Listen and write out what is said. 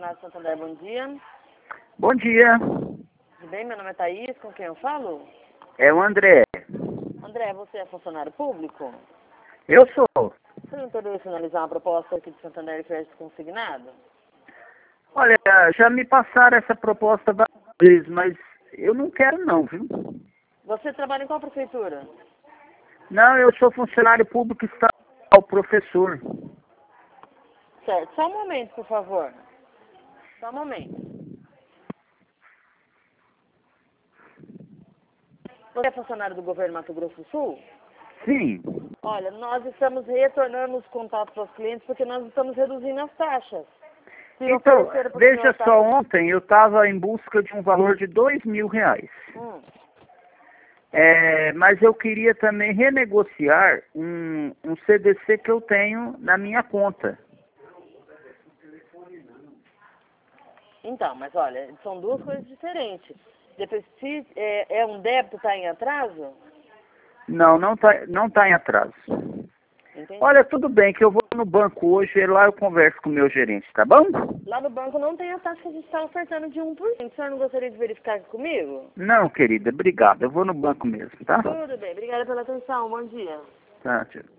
Funcionário Santander, bom dia. Bom dia, Tudo bem? Meu nome é Thaís, com quem eu falo? é o André. André, você é funcionário público? Eu sou. Você não poderia finalizar uma proposta aqui de Santander e Crédito Consignado? Olha, já me passaram essa proposta várias vezes, mas eu não quero não, viu? Você trabalha em qual prefeitura? Não, eu sou funcionário público estadual, professor. Certo, só um momento, por favor. Só um momento. Você é funcionário do governo Mato Grosso do Sul? Sim. Olha, nós estamos retornando os contatos para os clientes porque nós estamos reduzindo as taxas. Se Então, ofereceram para o veja senhor só, taxa... ontem eu estava em busca de um valor de R$ 2.000. Mas eu queria também renegociar um CDC que eu tenho na minha conta. Então, mas olha, são duas coisas diferentes. Depois, se é um débito, está em atraso? Não, não tá em atraso. Entendi. Olha, tudo bem que eu vou no banco hoje e lá eu converso com o meu gerente, tá bom? Lá no banco não tem a taxa que a gente está ofertando de 1%. O senhor não gostaria de verificar aqui comigo? Não, querida, obrigado. Eu vou no banco mesmo, tá? Tudo bem, obrigada pela atenção, bom dia. Tá, tchau.